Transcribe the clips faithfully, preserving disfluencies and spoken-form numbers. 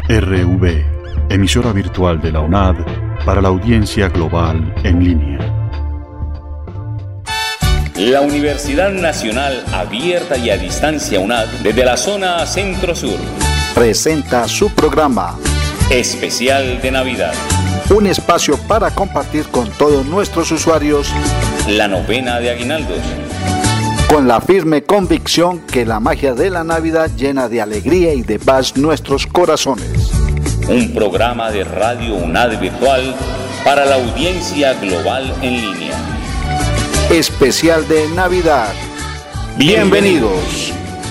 R V, emisora virtual de la U N A D para la audiencia global en línea. La Universidad Nacional Abierta y a Distancia U N A D, desde la zona Centro-Sur, presenta su programa Especial de Navidad. Un espacio para compartir con todos nuestros usuarios la novena de aguinaldos, con la firme convicción que la magia de la Navidad llena de alegría y de paz nuestros corazones. Un programa de Radio U N A D virtual para la audiencia global en línea. Especial de Navidad. Bienvenidos.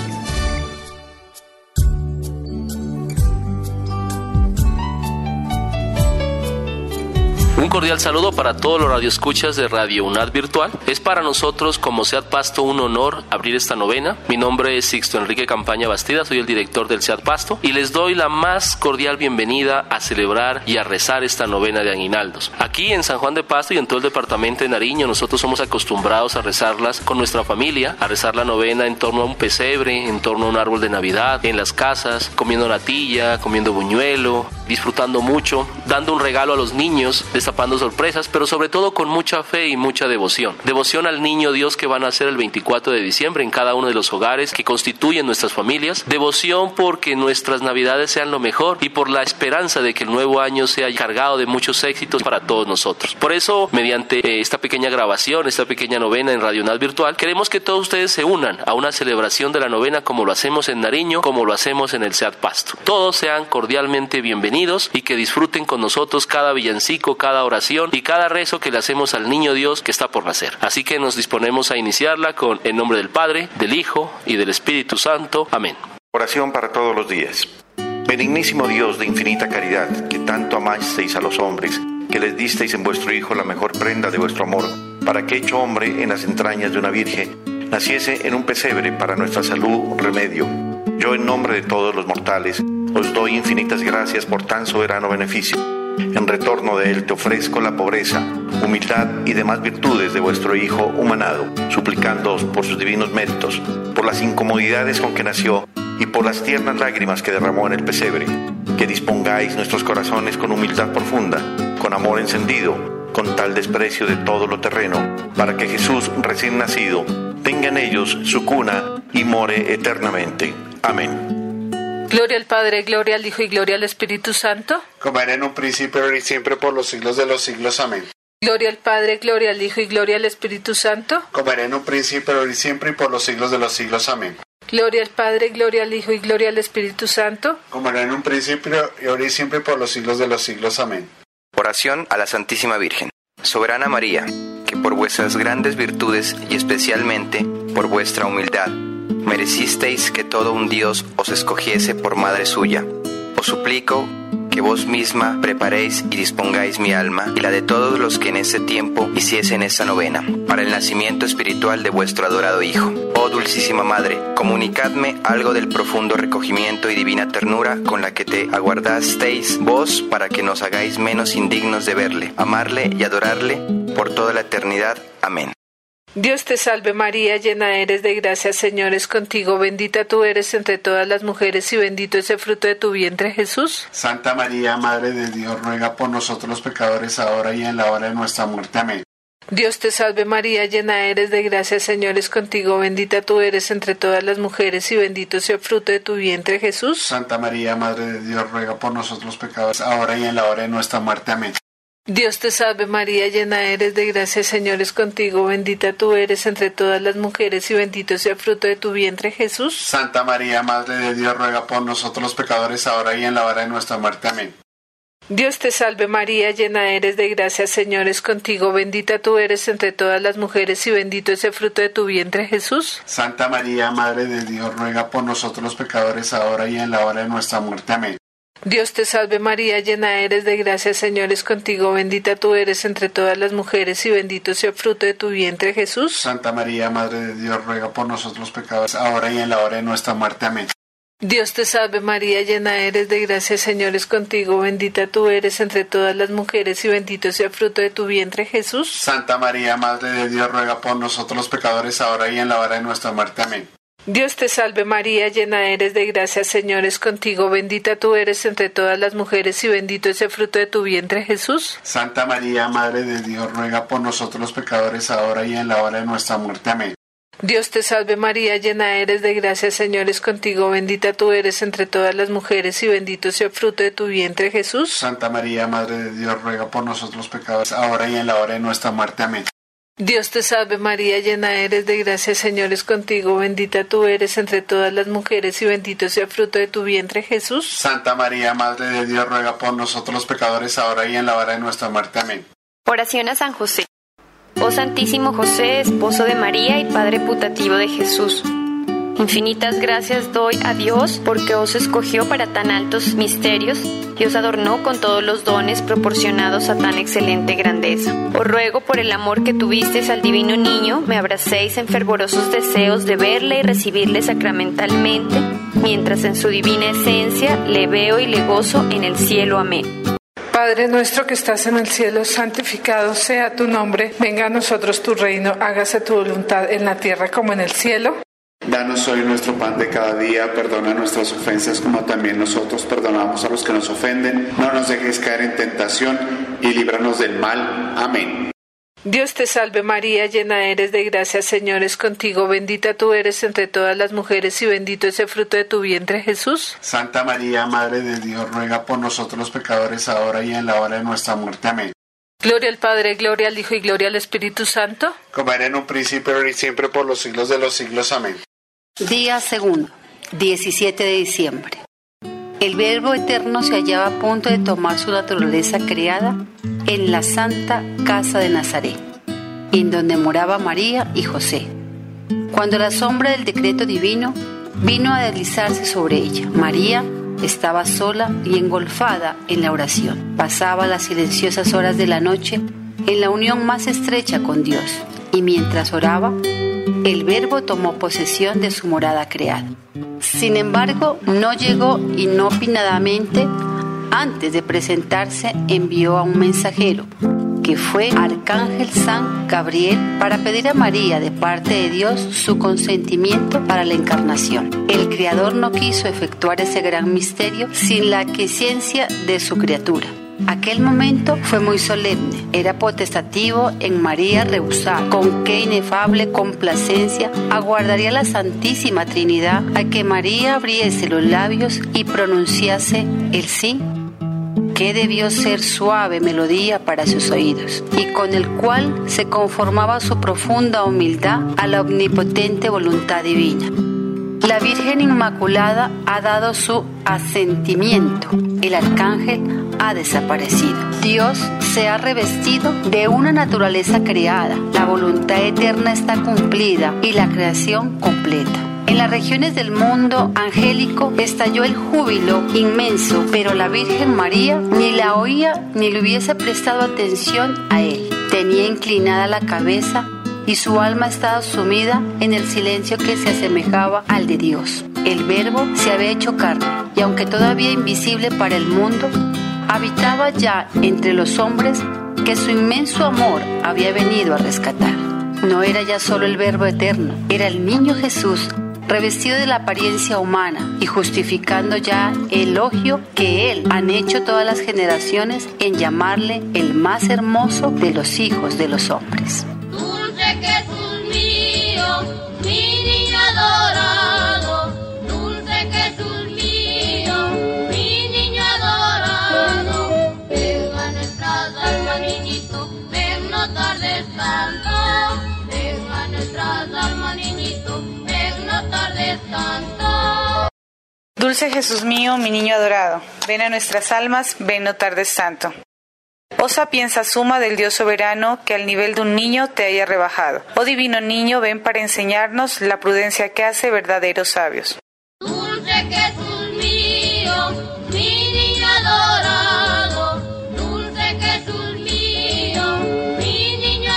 Un cordial saludo para todos los radioescuchas de Radio U N A D Virtual. Es para nosotros como SEAD Pasto un honor abrir esta novena. Mi nombre es Sixto Enrique Campaña Bastida, soy el director del SEAD Pasto y les doy la más cordial bienvenida a celebrar y a rezar esta novena de aguinaldos. Aquí en San Juan de Pasto y en todo el departamento de Nariño nosotros somos acostumbrados a rezarlas con nuestra familia, a rezar la novena en torno a un pesebre, en torno a un árbol de Navidad, en las casas, comiendo natilla, comiendo buñuelo, disfrutando mucho, dando un regalo a los niños, destapando sorpresas, pero sobre todo con mucha fe y mucha devoción. Devoción al niño Dios que van a hacer el veinticuatro de diciembre en cada uno de los hogares que constituyen nuestras familias. Devoción porque nuestras navidades sean lo mejor y por la esperanza de que el nuevo año sea cargado de muchos éxitos para todos nosotros. Por eso, mediante esta pequeña grabación, esta pequeña novena en Radio U N A D Virtual, queremos que todos ustedes se unan a una celebración de la novena como lo hacemos en Nariño, como lo hacemos en el SEAD Pasto. Todos sean cordialmente bienvenidos y que disfruten con nosotros cada villancico, cada oración y cada rezo que le hacemos al niño Dios que está por nacer. Así que nos disponemos a iniciarla con el nombre del Padre, del Hijo y del Espíritu Santo. Amén. Oración para todos los días. Benignísimo Dios de infinita caridad, que tanto amasteis a los hombres, que les disteis en vuestro Hijo la mejor prenda de vuestro amor, para que hecho hombre en las entrañas de una virgen, naciese en un pesebre para nuestra salud remedio. Yo en nombre de todos los mortales, os doy infinitas gracias por tan soberano beneficio. En retorno de él te ofrezco la pobreza, humildad y demás virtudes de vuestro Hijo humanado, suplicándoos por sus divinos méritos, por las incomodidades con que nació y por las tiernas lágrimas que derramó en el pesebre, que dispongáis nuestros corazones con humildad profunda, con amor encendido, con tal desprecio de todo lo terreno, para que Jesús recién nacido tenga en ellos su cuna y more eternamente. Amén. Gloria al Padre, gloria al Hijo y gloria al Espíritu Santo. Como era en un principio, ahora y siempre, por los siglos de los siglos. Amén. Gloria al Padre, gloria al Hijo y gloria al Espíritu Santo. Como era en un principio, ahora y siempre, y por los siglos de los siglos. Amén. Gloria al Padre, gloria al Hijo y gloria al Espíritu Santo. Como era en un principio, y ahora y siempre, por los siglos de los siglos. Amén. Oración a la Santísima Virgen. Soberana María, que por vuestras grandes virtudes y especialmente por vuestra humildad, merecisteis que todo un Dios os escogiese por madre suya. Os suplico que vos misma preparéis y dispongáis mi alma y la de todos los que en ese tiempo hiciesen esta novena, para el nacimiento espiritual de vuestro adorado Hijo. Oh Dulcísima Madre, comunicadme algo del profundo recogimiento y divina ternura con la que te aguardasteis vos para que nos hagáis menos indignos de verle, amarle y adorarle por toda la eternidad. Amén. Dios te salve María, llena eres de gracia, Señor es contigo, bendita tú eres entre todas las mujeres y bendito es el fruto de tu vientre, Jesús. Santa María, Madre de Dios, ruega por nosotros los pecadores, ahora y en la hora de nuestra muerte. Amén. Dios te salve María, llena eres de gracia, Señor es contigo, bendita tú eres entre todas las mujeres y bendito es el fruto de tu vientre, Jesús. Santa María, Madre de Dios, ruega por nosotros los pecadores, ahora y en la hora de nuestra muerte. Amén. Dios te salve María, llena eres de gracia, Señor es contigo, bendita tú eres entre todas las mujeres y bendito es el fruto de tu vientre, Jesús. Santa María, Madre de Dios, ruega por nosotros los pecadores, ahora y en la hora de nuestra muerte. Amén. Dios te salve María, llena eres de gracia, Señor es contigo, bendita tú eres entre todas las mujeres y bendito es el fruto de tu vientre, Jesús. Santa María, Madre de Dios, ruega por nosotros los pecadores, ahora y en la hora de nuestra muerte. Amén. Dios te salve María, llena eres de gracia, Señor es contigo, bendita tú eres entre todas las mujeres y bendito es el fruto de tu vientre, Jesús. Santa María, Madre de Dios, ruega por nosotros los pecadores, ahora y en la hora de nuestra muerte. Amén. Dios te salve María, llena eres de gracia, Señor es contigo, bendita tú eres entre todas las mujeres y bendito es el fruto de tu vientre, Jesús. Santa María, Madre de Dios, ruega por nosotros los pecadores, ahora y en la hora de nuestra muerte. Amén. Dios te salve María, llena eres de gracia, Señor es contigo, bendita tú eres entre todas las mujeres y bendito es el fruto de tu vientre, Jesús. Santa María, Madre de Dios, ruega por nosotros los pecadores, ahora y en la hora de nuestra muerte. Amén. Dios te salve María, llena eres de gracia, Señor es contigo, bendita tú eres entre todas las mujeres y bendito es el fruto de tu vientre, Jesús. Santa María, Madre de Dios, ruega por nosotros los pecadores, ahora y en la hora de nuestra muerte. Amén. Dios te salve María, llena eres de gracia, Señor es contigo, bendita tú eres entre todas las mujeres y bendito es el fruto de tu vientre, Jesús. Santa María, Madre de Dios, ruega por nosotros los pecadores, ahora y en la hora de nuestra muerte. Amén. Oración a San José. Oh Santísimo José, esposo de María y Padre putativo de Jesús. Infinitas gracias doy a Dios porque os escogió para tan altos misterios y os adornó con todos los dones proporcionados a tan excelente grandeza. Os ruego por el amor que tuvisteis al divino niño, me abracéis en fervorosos deseos de verle y recibirle sacramentalmente, mientras en su divina esencia le veo y le gozo en el cielo. Amén. Padre nuestro que estás en el cielo, santificado sea tu nombre, venga a nosotros tu reino, hágase tu voluntad en la tierra como en el cielo. Danos hoy nuestro pan de cada día, perdona nuestras ofensas como también nosotros perdonamos a los que nos ofenden. No nos dejes caer en tentación y líbranos del mal. Amén. Dios te salve María, llena eres de gracia, Señor es contigo, bendita tú eres entre todas las mujeres y bendito es el fruto de tu vientre, Jesús. Santa María, Madre de Dios, ruega por nosotros los pecadores, ahora y en la hora de nuestra muerte. Amén. Gloria al Padre, gloria al Hijo y gloria al Espíritu Santo. Como era en un principio, ahora y siempre, por los siglos de los siglos. Amén. Día segundo, diecisiete de diciembre. El Verbo Eterno se hallaba a punto de tomar su naturaleza creada en la Santa Casa de Nazaret, en donde moraba María y José. Cuando la sombra del decreto divino vino a deslizarse sobre ella, María estaba sola y engolfada en la oración. Pasaba las silenciosas horas de la noche en la unión más estrecha con Dios, y mientras oraba, el Verbo tomó posesión de su morada creada. Sin embargo, no llegó inopinadamente. Antes de presentarse, envió a un mensajero, que fue Arcángel San Gabriel, para pedir a María de parte de Dios su consentimiento para la encarnación. El Creador no quiso efectuar ese gran misterio sin la aquiescencia de su criatura. Aquel momento fue muy solemne, era potestativo en María rehusar. Con qué inefable complacencia aguardaría la Santísima Trinidad a que María abriese los labios y pronunciase el sí, que debió ser suave melodía para sus oídos, y con el cual se conformaba su profunda humildad a la omnipotente voluntad divina. La Virgen Inmaculada ha dado su asentimiento, el arcángel ha desaparecido. Dios se ha revestido de una naturaleza creada, la voluntad eterna está cumplida y la creación completa. En las regiones del mundo angélico estalló el júbilo inmenso, pero la Virgen María ni la oía ni le hubiese prestado atención a él. Tenía inclinada la cabeza y su alma estaba sumida en el silencio que se asemejaba al de Dios. El Verbo se había hecho carne, y aunque todavía invisible para el mundo, habitaba ya entre los hombres que su inmenso amor había venido a rescatar. No era ya solo el Verbo eterno, era el niño Jesús, revestido de la apariencia humana y justificando ya el elogio que él han hecho todas las generaciones en llamarle el más hermoso de los hijos de los hombres. Dulce Jesús mío, mi niño adorado, dulce Jesús mío, mi niño adorado, venga nuestras almas, niñito, ven no tardes tanto, venga nuestras almas, niñito, ven no tardes tanto. Dulce Jesús mío, mi niño adorado, ven a nuestras almas, ven no tardes tanto. Oh sapienza suma del Dios soberano, que al nivel de un niño te haya rebajado. Oh divino niño, ven para enseñarnos la prudencia que hace verdaderos sabios. Dulce Jesús mío, mi niño adorado, dulce Jesús mío, mi niño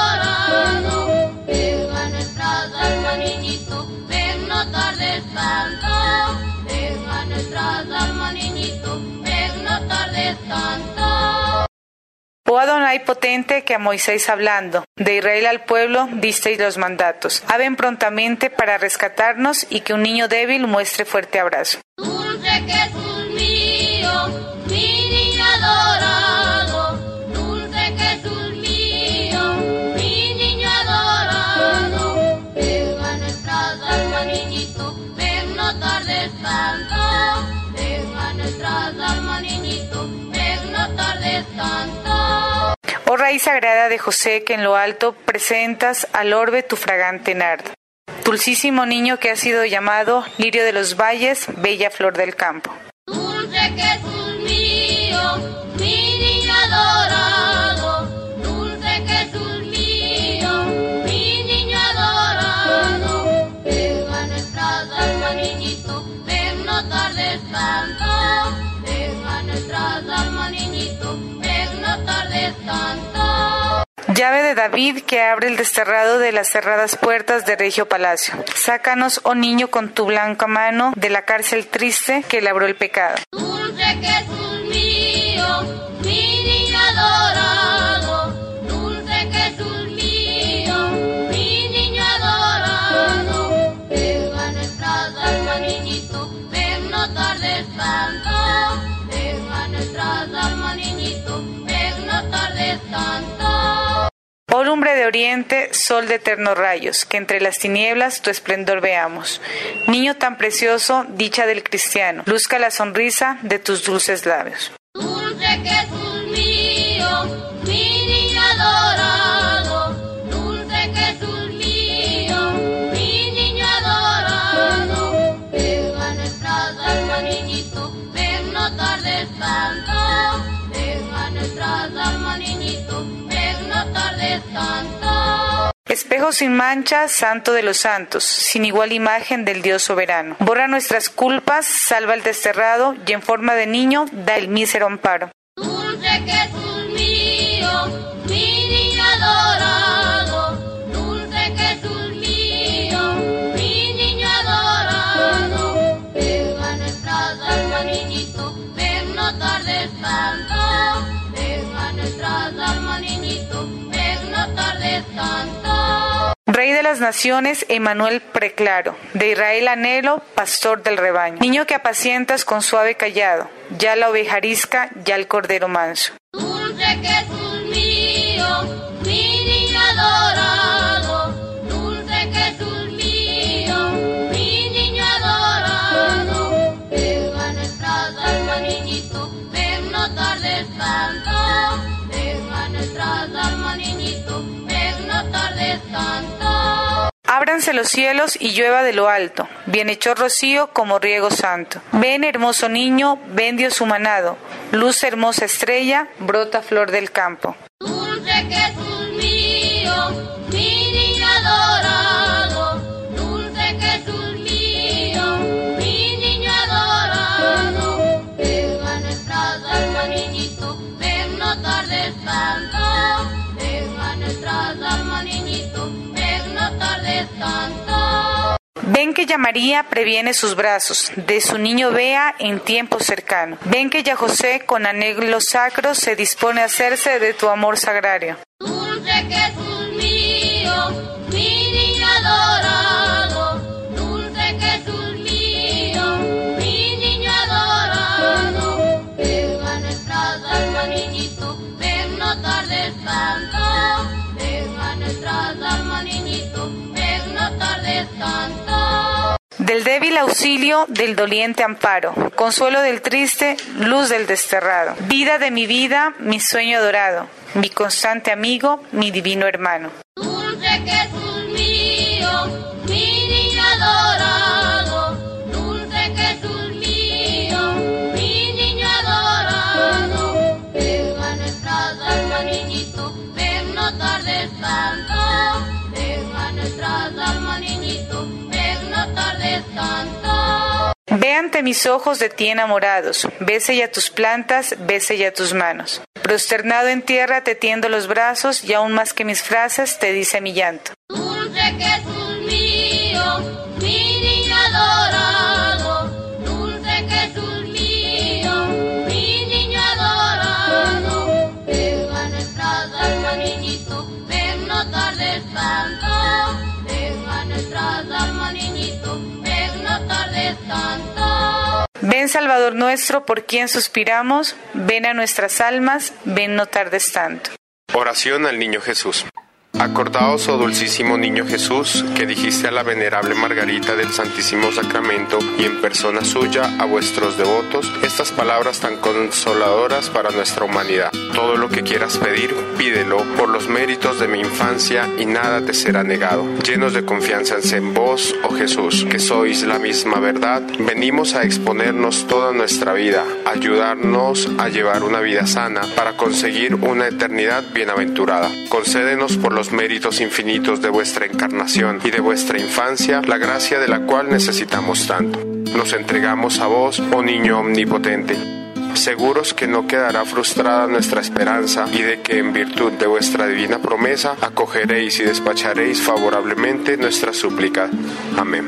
adorado, ven a nuestras almas, niñito, ven no tardes tanto, ven a nuestras almas, niñito, ven no tardes tanto. Oh Adonai hay potente que a Moisés hablando. De Israel al pueblo disteis los mandatos. Haben prontamente para rescatarnos y que un niño débil muestre fuerte abrazo. Dulce Jesús mío, mi niño adorado. Dulce Jesús mío, mi niño adorado. Venga nuestras almas, niñito, ven, no tardes tanto. Venga nuestras almas, niñito, ven, no tardes tanto. Oh raíz sagrada de José, que en lo alto presentas al orbe tu fragante nardo. Dulcísimo niño que ha sido llamado lirio de los valles, bella flor del campo. Dulce Jesús mío, mi niño adorado. Dulce Jesús mío, mi niño adorado. Venga nuestras almas, niñito, ven, no tardes tanto. Venga nuestras almas, niñito, ven, no tardes tanto. Llave de David que abre el desterrado de las cerradas puertas de regio palacio. Sácanos, oh niño, con tu blanca mano de la cárcel triste que labró el pecado. Dulce Jesús mío, mi niño adorado. Dulce Jesús mío, mi niño adorado. Venga nuestras almas, niñito, ven, no tardes tanto. Venga nuestras almas, niñito, ven, no tardes tanto. Oh lumbre de oriente, sol de eternos rayos, que entre las tinieblas tu esplendor veamos. Niño tan precioso, dicha del cristiano, luzca la sonrisa de tus dulces labios. Dulce Jesús mío, mi niño adorado. Dulce Jesús mío, mi niño adorado. Venga nuestras almas, niñito, ven, no tardes tanto. Venga nuestras almas, niñito, ven, no tardes tanto. Espejo sin mancha, santo de los santos, sin igual imagen del Dios soberano. Borra nuestras culpas, salva al desterrado y en forma de niño da el mísero amparo. Dulce Jesús mío, mi niño adorado. Dulce Jesús mío, mi niño adorado. Venga nuestras almas, niñito, ven, no tardes tanto. Venga nuestras almas, niñito, ven, no tardes tanto. Rey de las naciones, Emmanuel preclaro, de Israel anhelo, pastor del rebaño. Niño que apacientas con suave callado, ya la oveja arisca, ya el cordero manso. Dulce Jesús mío, mi niño adorado. Dulce Jesús mío, mi niño adorado. Venga nuestras almas, niñito, ven, no tardes tanto. Venga nuestras almas, niñito, ven, no tardes tanto. Ábranse los cielos y llueva de lo alto, bienhechor rocío como riego santo. Ven, hermoso niño, ven Dios humanado, luz hermosa estrella, brota flor del campo. Dulce Jesús mío, mi niño adorado. Dulce Jesús mío, mi niño adorado. Venga nuestras almas, niñito, ven, no tardes tanto. Venga nuestras almas, niñito, ven, no tardes tanto. Ven que ya María previene sus brazos, de su niño vea en tiempo cercano. Ven que ya José con anhelos sacros se dispone a hacerse de tu amor sagrario. Dulce Jesús mío, mi niño adorado. Dulce Jesús mío, mi niño adorado. Venga nuestras almas, niñito, ven, no tardes tanto. Venga nuestras almas, niñito, ven, no tardes tanto. Del débil auxilio, del doliente amparo, consuelo del triste, luz del desterrado. Vida de mi vida, mi sueño adorado, mi constante amigo, mi divino hermano. Dulce Jesús mío, mi niño adorado. Dulce Jesús mío, mi niño adorado. Venga nuestras almas, niñito, ven, no tardes tanto. Venga nuestras almas, niñito, ven, no tardes tanto. Ve ante mis ojos de ti enamorados, bese ya tus plantas, bese ya tus manos. Prosternado en tierra te tiendo los brazos y aún más que mis frases te dice mi llanto. Dulce Jesús mío, mi niño adorado. Dulce Jesús mío, mi niño adorado. Venga nuestras Ven Salvador nuestro, por quien suspiramos, ven a nuestras almas, ven no tardes tanto. Oración al Niño Jesús. Acordaos, oh dulcísimo Niño Jesús, que dijiste a la venerable Margarita del Santísimo Sacramento y en persona suya a vuestros devotos estas palabras tan consoladoras para nuestra humanidad. Todo lo que quieras pedir, pídelo por los méritos de mi infancia y nada te será negado. Llenos de confianza en vos, oh Jesús, que sois la misma verdad, venimos a exponernos toda nuestra vida, a ayudarnos a llevar una vida sana para conseguir una eternidad bienaventurada. Concédenos por los méritos infinitos de vuestra encarnación y de vuestra infancia, la gracia de la cual necesitamos tanto. Nos entregamos a vos, oh Niño omnipotente, seguros que no quedará frustrada nuestra esperanza y de que en virtud de vuestra divina promesa acogeréis y despacharéis favorablemente nuestra súplica. Amén.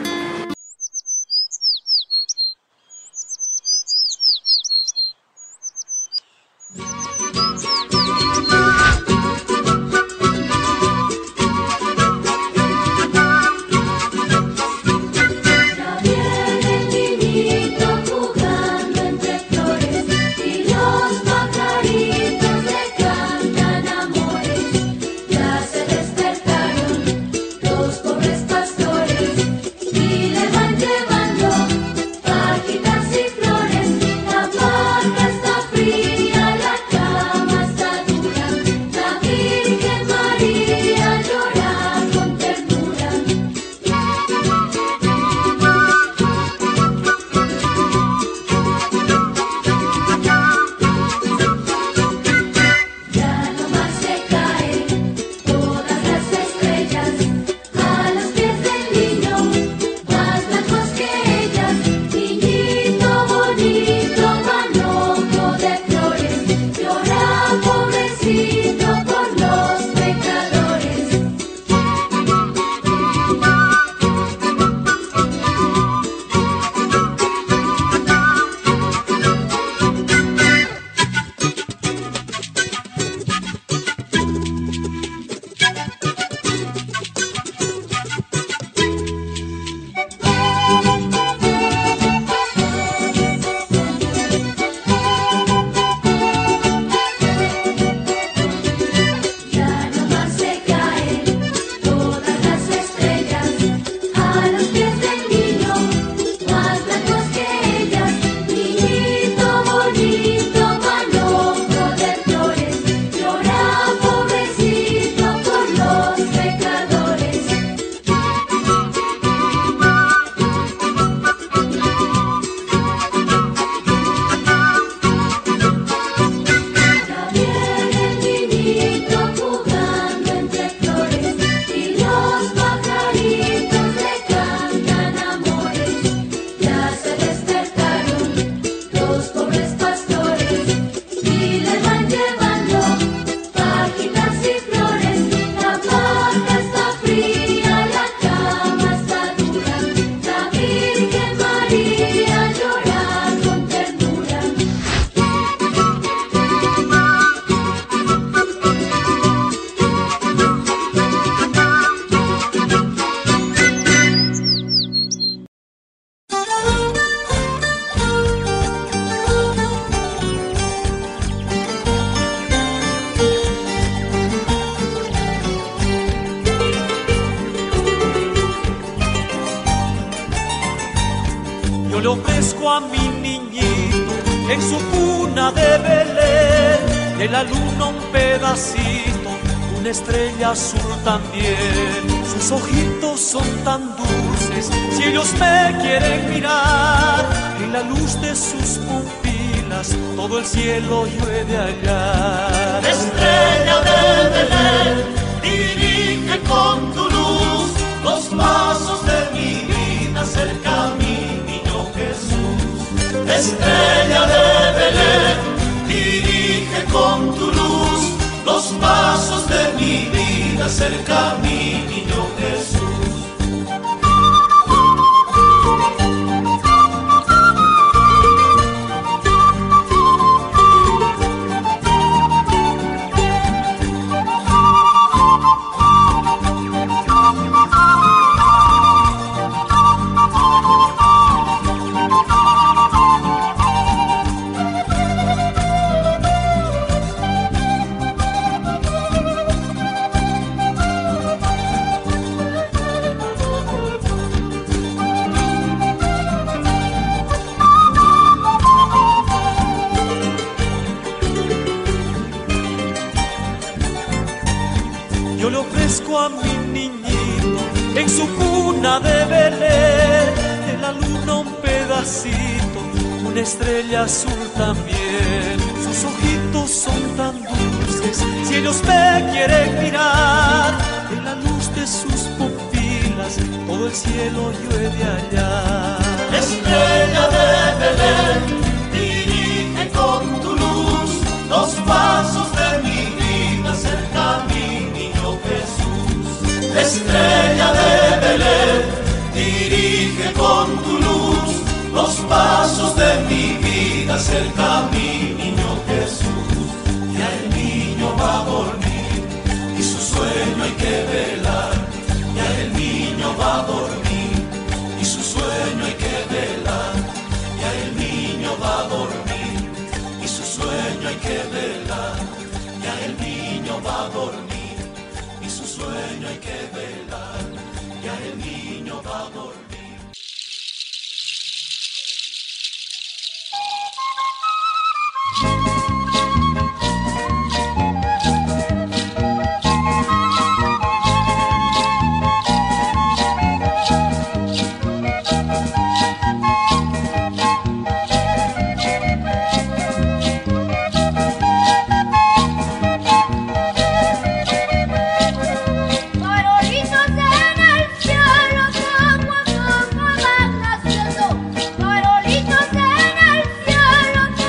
le ofrezco a mi niñito en su cuna de Belén, de la luna un pedacito, una estrella azul también. Sus ojitos son tan dulces, si ellos me quieren mirar, en la luz de sus pupilas todo el cielo llueve hallar. Estrella de Belén, dirige con tu luz los pasos de mi vida cerca a mi niño Jesús. Estrella de Belén, dirige con tu luz los pasos de mi vida cerca a mi niño Jesús. beso a mi niñito en su cuna de Belén, de la luna un pedacito, una estrella azul también. Sus ojitos son tan dulces, si ellos me quieren mirar, en la luz de sus pupilas todo el cielo yo he de hallar. Estrella de Belén, dirige con tu luz los pasos de mi vida cerca a mi niño Jesús. Estrella de Belén, dirige con tu luz los pasos de mi vida cerca a mi niño Jesús. Ya el niño va a dormir y su sueño hay que velar. Ya el niño va a dormir y su sueño hay que velar. Ya el niño va a dormir y su sueño hay que velar. Ya el niño va a dormir y su sueño hay que velar. Ya el niño va a dormir. Farolitos en el cielo,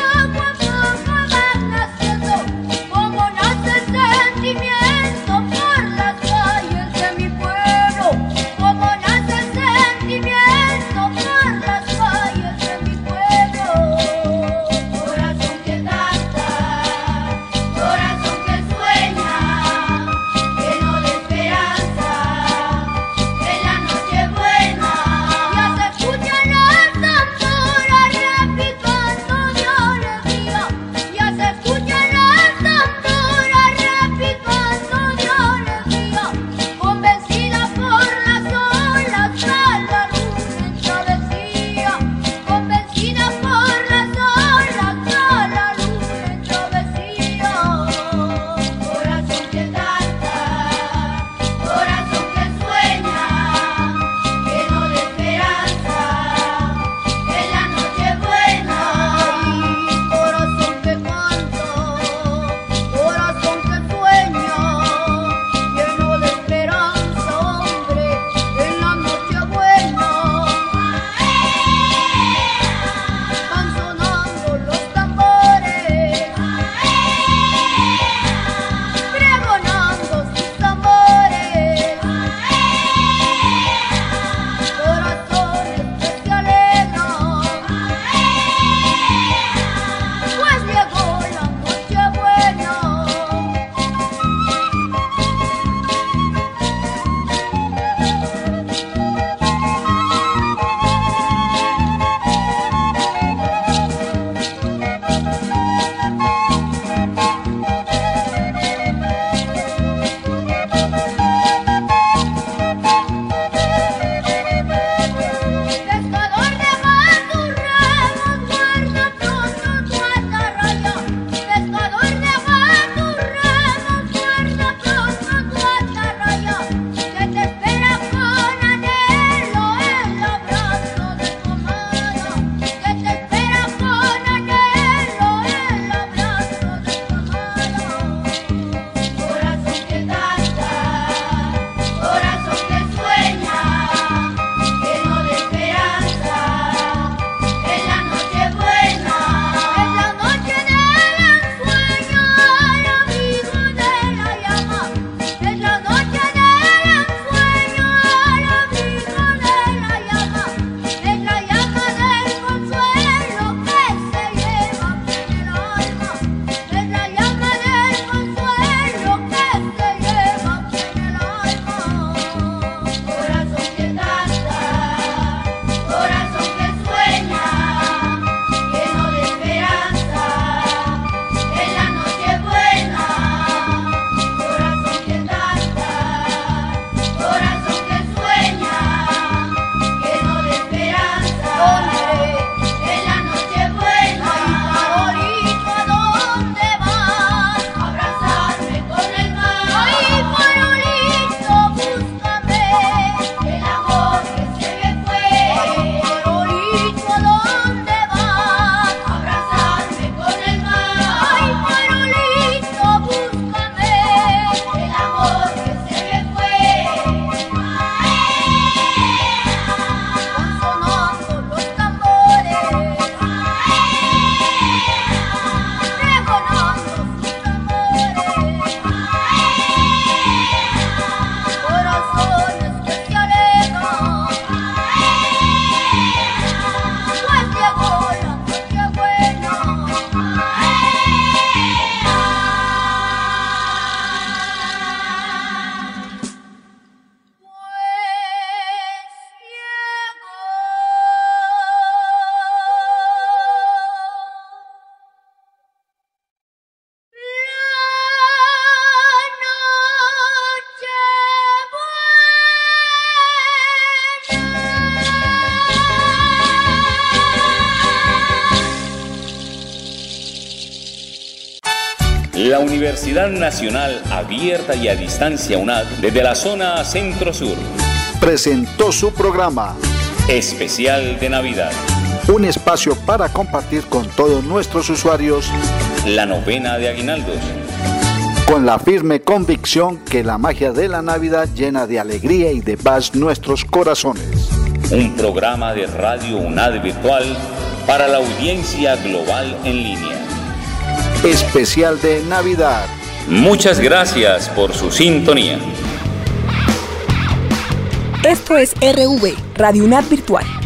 La Universidad Nacional Abierta y a Distancia UNAD, desde la zona Centro-Sur, presentó su programa Especial de Navidad. Un espacio para compartir con todos nuestros usuarios la novena de aguinaldos, con la firme convicción que la magia de la Navidad llena de alegría y de paz nuestros corazones. Un programa de Radio UNAD virtual para la audiencia global en línea. Especial de Navidad. Muchas gracias por su sintonía. Esto es R V, Radio UNAD virtual.